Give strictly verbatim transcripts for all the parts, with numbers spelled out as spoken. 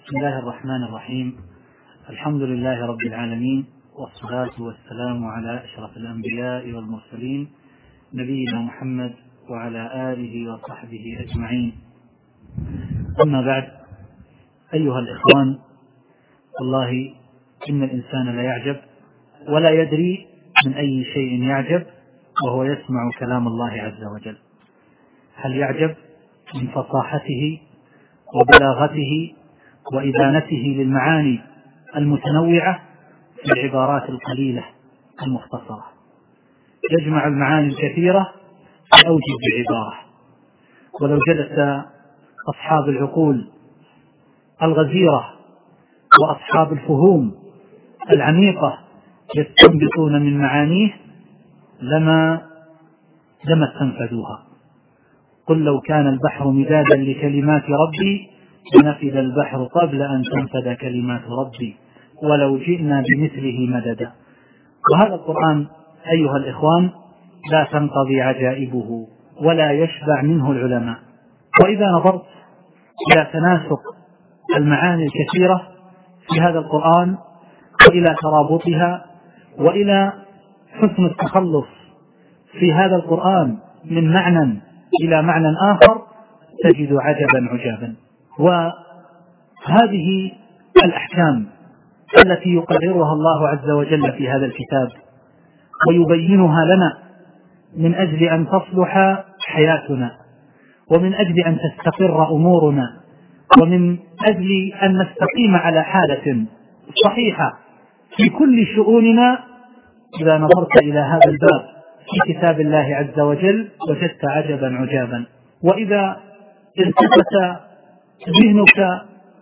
بسم الله الرحمن الرحيم. الحمد لله رب العالمين، والصلاة والسلام على أشرف الأنبياء والمرسلين نبينا محمد وعلى آله وصحبه أجمعين. أما بعد، أيها الإخوان، والله إن الإنسان لا يعجب ولا يدري من أي شيء يعجب وهو يسمع كلام الله عز وجل. هل يعجب من فصاحته وبلاغته وإبانته للمعاني المتنوعة في العبارات القليلة المختصرة، يجمع المعاني الكثيرة في أوجز عبارة. ولو جلس أصحاب العقول الغزيرة وأصحاب الفهوم العميقة يستنبطون من معانيه لما لما استنفذوها. قل لو كان البحر مدادا لكلمات ربي لنفد البحر قبل أن تنفد كلمات ربي ولو جئنا بمثله مددا. وهذا القرآن أيها الإخوان لا تنقضي عجائبه ولا يشبع منه العلماء. وإذا نظرت إلى تناسق المعاني الكثيرة في هذا القرآن وإلى ترابطها وإلى حسن التخلص في هذا القرآن من معنى إلى معنى آخر، تجد عجبا عجابا. وهذه الأحكام التي يقررها الله عز وجل في هذا الكتاب ويبينها لنا من أجل أن تصلح حياتنا، ومن أجل أن تستقر أمورنا، ومن أجل أن نستقيم على حالة صحيحة في كل شؤوننا. إذا نظرت إلى هذا الباب في كتاب الله عز وجل وجدت عجبا عجابا. وإذا التفت ذهنك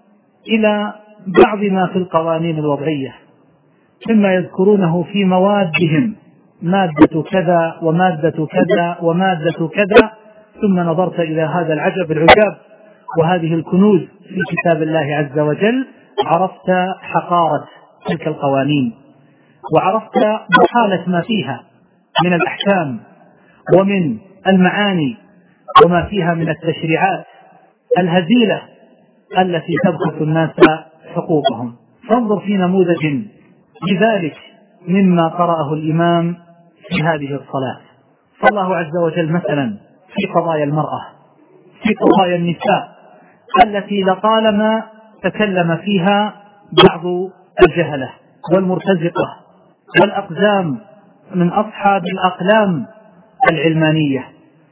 إلى بعض ما في القوانين الوضعية مما يذكرونه في موادهم، مادة كذا ومادة كذا ومادة كذا، ثم نظرت إلى هذا العجب العجاب وهذه الكنوز في كتاب الله عز وجل، عرفت حقارة تلك القوانين، وعرفت محالة ما فيها من الأحكام ومن المعاني وما فيها من التشريعات الهزيلة التي تبخس الناس حقوقهم. فانظر في نموذج لذلك مما قرأه الإمام في هذه الصلاة. فالله عز وجل مثلا في قضايا المرأة، في قضايا النساء التي لطالما تكلم فيها بعض الجهلة والمرتزقة والأقزام من أصحاب الأقلام العلمانية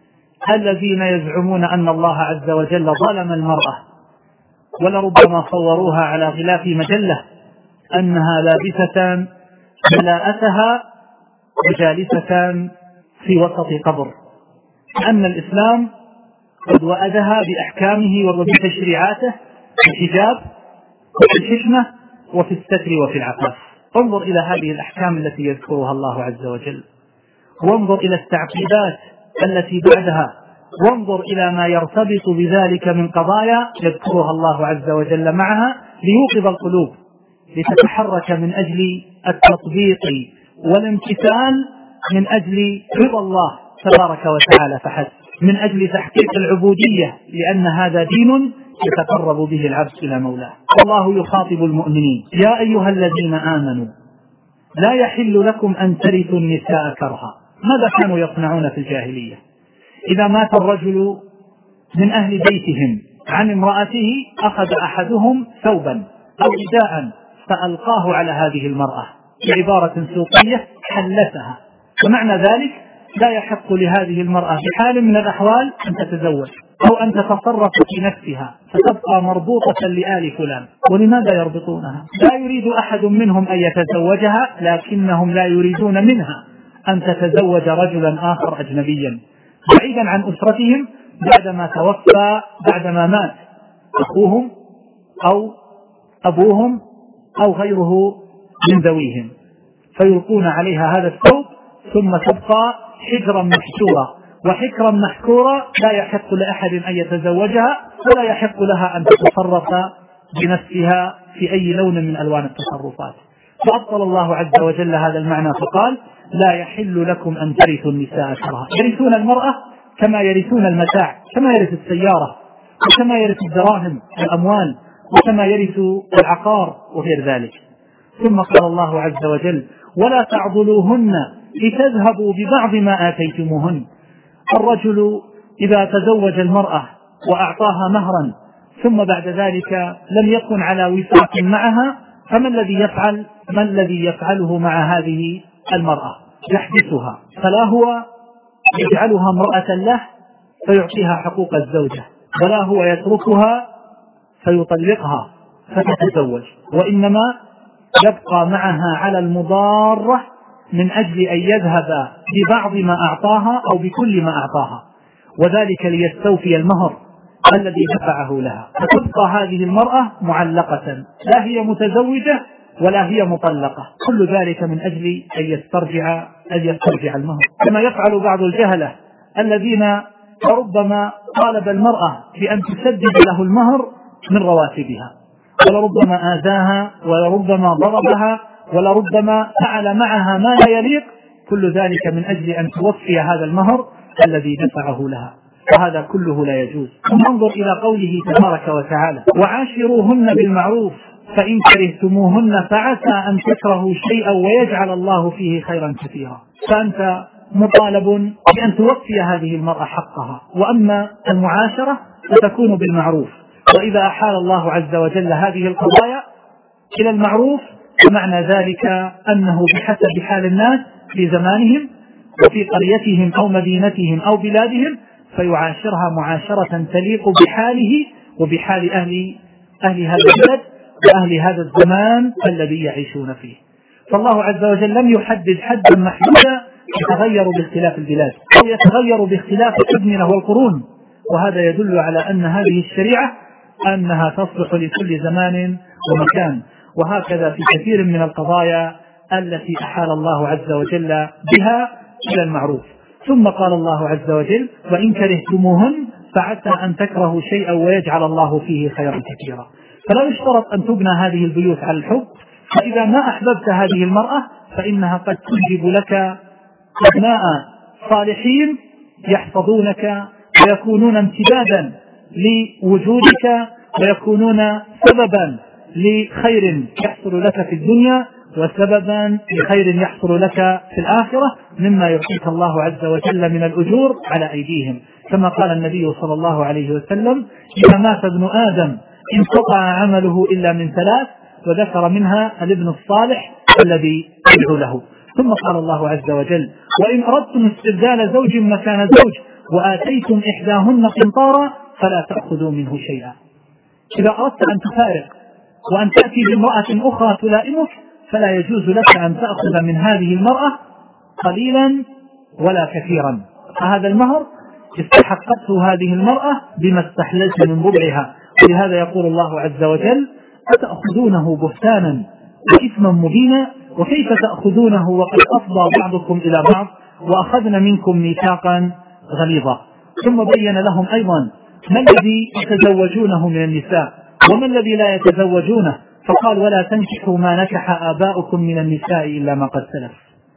الذين يزعمون أن الله عز وجل ظلم المرأة، ولربما صوروها على غلاف مجلة أنها لابسة ملاءتها وجالسة في وسط قبر، أن الإسلام قد وأدها بأحكامه وبتشريعاته في الحجاب وفي الحشمة وفي الستر وفي العفاف. انظر إلى هذه الأحكام التي يذكرها الله عز وجل، وانظر إلى التعقيدات التي بعدها، وانظر إلى ما يرتبط بذلك من قضايا يذكرها الله عز وجل معها ليوقظ القلوب لتتحرك من أجل التطبيق والامتثال، من أجل رضا الله تبارك وتعالى فحسب، من أجل تحقيق العبودية، لأن هذا دين يتقرب به العبد إلى مولاه. والله يخاطب المؤمنين: يا أيها الذين آمنوا لا يحل لكم أن ترثوا النساء كرها. ماذا كانوا يصنعون في الجاهلية؟ إذا مات الرجل من أهل بيتهم عن امرأته أخذ أحدهم ثوبا أو رداء فألقاه على هذه المرأة بعبارة سوقية حلتها. ومعنى ذلك لا يحق لهذه المرأة بحال من الأحوال أن تتزوج أو أن تتصرف في نفسها فتبقى مربوطة لآل فلان. ولماذا يربطونها؟ لا يريد أحد منهم أن يتزوجها، لكنهم لا يريدون منها أن تتزوج رجلا آخر أجنبيا بعيدا عن أسرتهم بعدما توفى، بعدما مات أخوهم أو أبوهم أو غيره من ذويهم، فيلقون عليها هذا الثوب ثم تبقى حجرا محشورا وحكرا محكورا، لا يحق لأحد أن يتزوجها ولا يحق لها أن تتصرف بنفسها في أي لون من ألوان التصرفات. فأبطل الله عز وجل هذا المعنى فقال: لا يحل لكم أن ترثوا النساء كرها. يرثون المرأة كما يرثون المتاع، كما يرث السيارة وكما يرث الدراهم والأموال وكما يرث العقار وغير ذلك. ثم قال الله عز وجل: ولا تعضلوهن لتذهبوا ببعض ما آتيتموهن. الرجل إذا تزوج المرأة وأعطاها مهرا ثم بعد ذلك لم يكن على وفاق معها، فما الذي يفعل؟ ما الذي يفعله مع هذه المرأة؟ يحبسها، فلا هو يجعلها امرأة له فيعطيها حقوق الزوجة، ولا هو يتركها فيطلقها فتتزوج، وإنما يبقى معها على المضارة من أجل أن يذهب ببعض ما أعطاها أو بكل ما أعطاها، وذلك ليستوفي المهر الذي دفعه لها، فتبقى هذه المرأة معلقة، لا هي متزوجة ولا هي مطلقة، كل ذلك من أجل أن يسترجع أن يسترجع المهر. كما يفعل بعض الجهلة الذين ربما طالب المرأة بأن تسدد له المهر من رواتبها، ولربما آذاها ولربما ضربها ولربما فعل معها ما لا يليق، كل ذلك من أجل أن توفي هذا المهر الذي دفعه لها، وهذا كله لا يجوز. انظر إلى قوله تبارك وتعالى: وعاشروهن بالمعروف فإن كرهتموهن فعسى أن تكرهوا شيئا ويجعل الله فيه خيرا كثيرا. فأنت مطالب بأن توفي هذه المرأة حقها، وأما المعاشرة فتكون بالمعروف. وإذا أحال الله عز وجل هذه القضايا إلى المعروف فمعنى ذلك أنه بحسب حال الناس في زمانهم وفي قريتهم أو مدينتهم أو بلادهم، فيعاشرها معاشرة تليق بحاله وبحال أهل أهل هذا البلد وأهل هذا الزمان الذي يعيشون فيه. فالله عز وجل لم يحدد حدا محدودا يتغير باختلاف البلاد أو يتغير باختلاف الأزمنة والقرون، وهذا يدل على أن هذه الشريعة أنها تصلح لكل زمان ومكان. وهكذا في كثير من القضايا التي أحال الله عز وجل بها إلى المعروف. ثم قال الله عز وجل: وإن كرهتموهن فعسى أن تكرهوا شيئا ويجعل الله فيه خيرا كثيرا. فلا يشترط أن تبنى هذه البيوت على الحب، فإذا ما أحببت هذه المرأة فإنها قد تنجب لك أبناء صالحين يحفظونك ويكونون امتدادا لوجودك ويكونون سببا لخير يحصل لك في الدنيا وسببا لخير يحصل لك في الآخرة، مما يعطيك الله عز وجل من الأجور على أيديهم. كما قال النبي صلى الله عليه وسلم: إذا مات ابن آدم انقطع عمله إلا من ثلاث، وذكر منها الابن الصالح الذي يدعو له. ثم قال الله عز وجل: وإن أردتم استبدال زوج مكان زوج وآتيتم إحداهن قنطارا فلا تأخذوا منه شيئا. إذا أردت أن تفارق وأن تأتي بامرأة أخرى تلائمك فلا يجوز لك أن تأخذ من هذه المرأة قليلا ولا كثيرا، فهذا المهر استحقته هذه المرأة بما استحللت من ربعها. ولهذا يقول الله عز وجل: أتأخذونه بهتانا وإثما مبينا وكيف تأخذونه وقد أفضى بعضكم إلى بعض وأخذن منكم ميثاقا غليظا. ثم بين لهم أيضا ما الذي يتزوجونه من النساء وما الذي لا يتزوجونه، فقال: ولا تنكحوا ما نكح آباؤكم من النساء إلا ما قد سلف.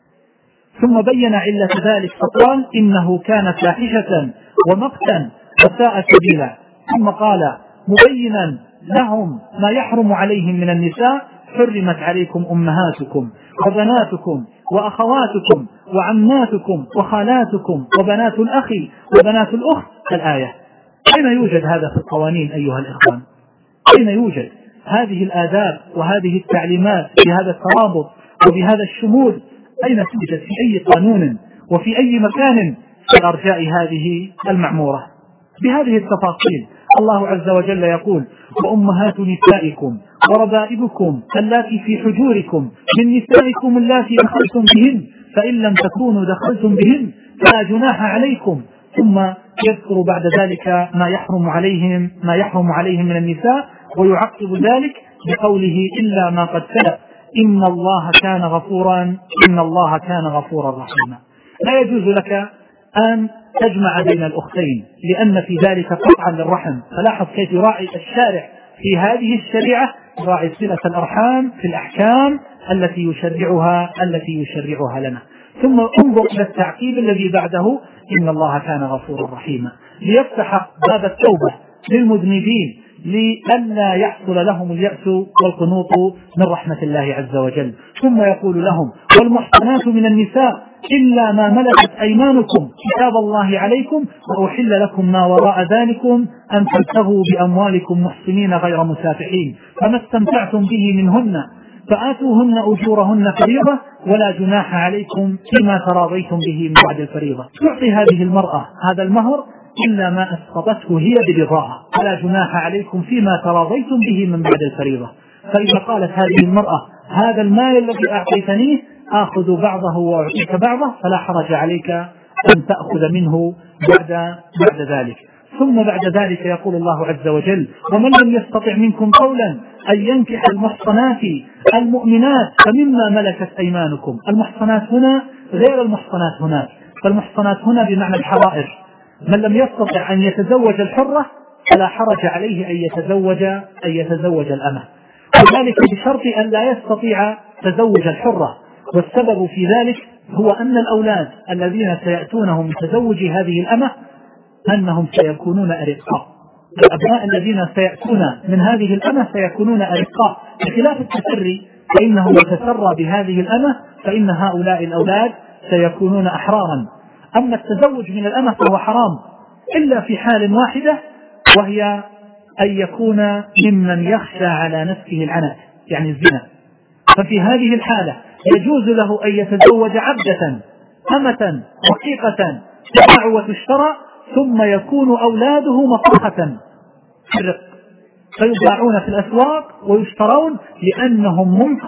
ثم بين علة ذلك فقال: إنه كان فاحشة ومقتا وساء سبيلا. ثم قال مبينا لهم ما يحرم عليهم من النساء: حرمت عليكم أمهاتكم وبناتكم وأخواتكم وعماتكم وخالاتكم وبنات الأخ وبنات الأخت. الآية. أين يوجد هذا في القوانين أيها الإخوان؟ أين يوجد هذه الآداب وهذه التعليمات بهذا الترابط وبهذا الشمول؟ أين توجد في أي قانون وفي أي مكان في أرجاء هذه المعمورة بهذه التفاصيل؟ الله عز وجل يقول: وأمهات نسائكم وربائبكم اللاتي في حجوركم من نسائكم اللاتي دخلتم بهن فإن لم تكونوا دخلتم بهن فلا جناح عليكم. ثم يذكر بعد ذلك ما يحرم عليهم ما يحرم عليهم من النساء، ويعقب ذلك بقوله: إلا ما قد سلف إن الله كان غفورا إن الله كان غفورا رحيما. لا يجوز لك أن تجمع بين الأختين لأن في ذلك قطعا للرحم. فلاحظ كيف يراعي الشارع في هذه الشريعة، يراعي صلة الأرحام في الأحكام التي يشرعها التي يشرعها لنا. ثم انظر إلى التعقيب الذي بعده: إن الله كان غفورا رحيما، ليفتح باب التوبة للمذنبين لئلا يحصل لهم اليأس والقنوط من رحمة الله عز وجل. ثم يقول لهم: والمحصنات من النساء إلا ما ملكت أيمانكم كتاب الله عليكم وأحل لكم ما وراء ذلكم أن تبتغوا بأموالكم محصنين غير مسافحين فما استمتعتم به منهن فآتوهن أجورهن فريضة ولا جناح عليكم فيما تراضيتم به من بعد الفريضة. تعطي هذه المرأة هذا المهر إلا ما أسقطته هي برضاها، ولا جناح عليكم فيما تراضيتم به من بعد الفريضة. فإذا قالت هذه المرأة: هذا المال الذي أعطيتنيه آخذ بعضه وأعطيك بعضه، فلا حرج عليك أن تأخذ منه بعد, بعد ذلك. ثم بعد ذلك يقول الله عز وجل: ومن لم يستطع منكم قولا أن ينكح المحصنات المؤمنات فمما ملكت أيمانكم. المحصنات هنا غير المحصنات هناك، فالمحصنات هنا بمعنى الحرائر. من لم يستطع أن يتزوج الحرة فلا حرج عليه أن يتزوج أن يتزوج الأمة، وذلك بشرط أن لا يستطيع تزوج الحرة. والسبب في ذلك هو أن الأولاد الذين سيأتونهم من تزوج هذه الأمة أنهم سيكونون أرقاء. الأبناء الذين سيأتون من هذه الأمة سيكونون أرقاء، بخلاف التسري فإنه يتسرى بهذه الأمة فإن هؤلاء الأولاد سيكونون أحرارا. أما التزوج من الأمة فهو حرام إلا في حال واحدة، وهي أن يكون ممن يخشى على نفسه العنت، يعني الزنا. ففي هذه الحالة يجوز له أن يتزوج عبدة أمة رقيقة تباع وتشترى، ثم يكون أولاده مطرحة في الرق فيباعون في الأسواق ويشترون لأنهم ملك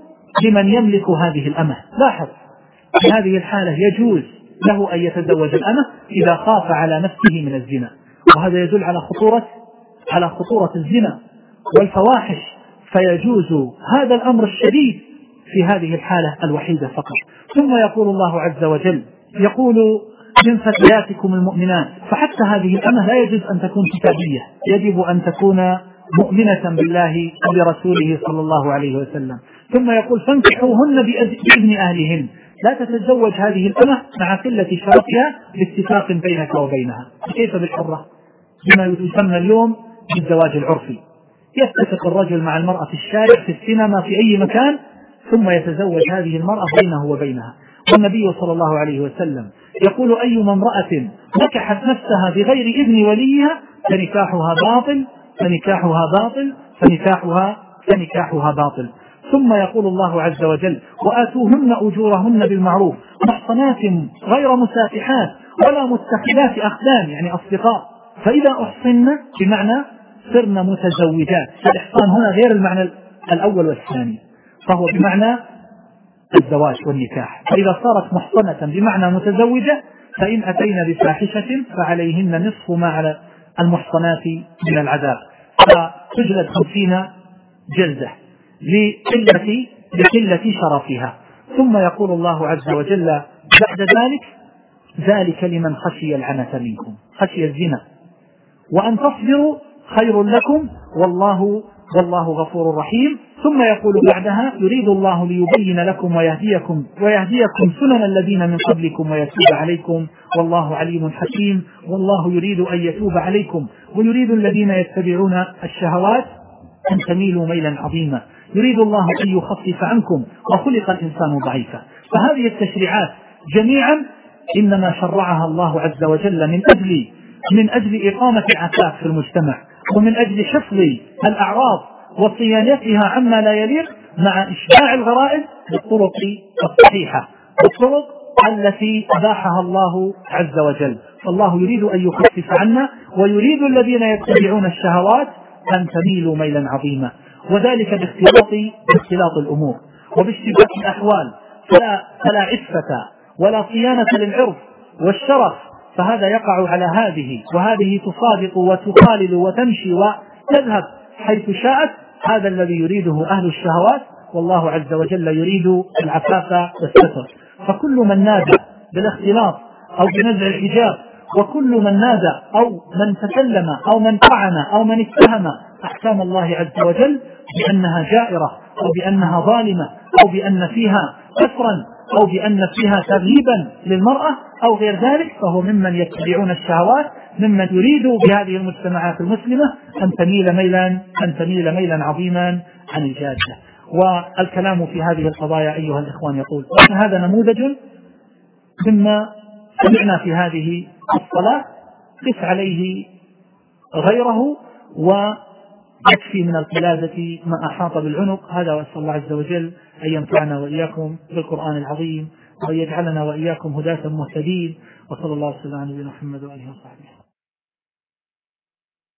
لمن يملك هذه الأمة. لاحظ، في هذه الحالة يجوز له أن يتزوج الأمة إذا خاف على نفسه من الزنا، وهذا يدل على خطورة على خطورة الزنا والفواحش، فيجوز هذا الأمر الشديد في هذه الحالة الوحيدة فقط. ثم يقول الله عز وجل: يقول من فتياتكم المؤمنات. فحتى هذه الأمة لا يجوز أن تكون كتابية، يجب أن تكون مؤمنة بالله وبرسوله صلى الله عليه وسلم. ثم يقول: فانكحوهن بإذن أهلهن. لا تتزوج هذه الأمة مع قلة شرفها باتفاق بينك وبينها. كيف بالحرة؟ بما يسمى اليوم بالزواج العرفي. يتفق الرجل مع المرأة في الشارع، في السينما، في أي مكان، ثم يتزوج هذه المرأة بينه وبينها. والنبي صلى الله عليه وسلم يقول: أيما امرأة نكحت نفسها بغير إذن وليها فنكاحها باطل فنكاحها باطل فنكاحها فنكاحها باطل. ثم يقول الله عز وجل: وآتوهن أجورهن بالمعروف محصنات غير مسافحات ولا متخذات أخدان، يعني أصدقاء، فإذا أحصن بمعنى صرن متزوجات. الإحصان هنا غير المعنى الأول والثاني، فهو بمعنى الزواج والنكاح. فإذا صارت محصنة بمعنى متزوجة فإن أتينا بفاحشة فعليهن نصف ما على المحصنات من العذاب، فتجلد خمسين جلدة لقلة لقلة شرفها. ثم يقول الله عز وجل بعد ذلك: ذلك لمن خشي العنة منكم، خشي الزنا، وأن تصبروا خير لكم والله والله غفور رحيم. ثم يقول بعدها: يريد الله ليبين لكم ويهديكم ويهديكم سنن الذين من قبلكم ويتوب عليكم والله عليم حكيم. والله يريد أن يتوب عليكم ويريد الذين يتبعون الشهوات أن تميلوا ميلا عظيما. يريد الله أن يخفف عنكم وخلق الإنسان ضعيفا. فهذه التشريعات جميعا إنما شرعها الله عز وجل من أجل من أجل إقامة العفاف في المجتمع، ومن أجل حفظ الأعراض وصيانتها عما لا يليق، مع إشباع الغرائز بالطرق الصحيحة، بالطرق التي أباحها الله عز وجل. فالله يريد أن يخفف عنا، ويريد الذين يتبعون الشهوات أن تميلوا ميلا عظيما، وذلك باختلاط باختلاط الأمور وباشتباك الأحوال. فلا, فلا عفة ولا صيانة للعرض والشرف، فهذا يقع على هذه، وهذه تصادق وتخالل وتمشي وتذهب حيث شاءت. هذا الذي يريده أهل الشهوات، والله عز وجل يريد العفاف والستر. فكل من نادى بالاختلاط أو بنزع الحجاب، وكل من نادى أو من تكلم أو من طعن أو من اتهم أحكام الله عز وجل بأنها جائرة أو بأنها ظالمة أو بأن فيها كفرا أو بأن فيها ترغيبا للمرأة أو غير ذلك، فهو ممن يتبعون الشهوات، ممن يريد بهذه المجتمعات المسلمة أن تميل ميلا أن تميل ميلا عظيما عن الجادة. والكلام في هذه القضايا أيها الإخوان يقول، هذا نموذج مما سمعنا في هذه الصلاة، قس عليه غيره ويكفي من القلادة ما أحاط بالعنق. هذا، وأسأل الله عز وجل أن ينفعنا وإياكم بالقرآن العظيم وأن يجعلنا وإياكم هداة مهتدين، وصلى الله وسلم على نبينا محمد وآله وصحبه.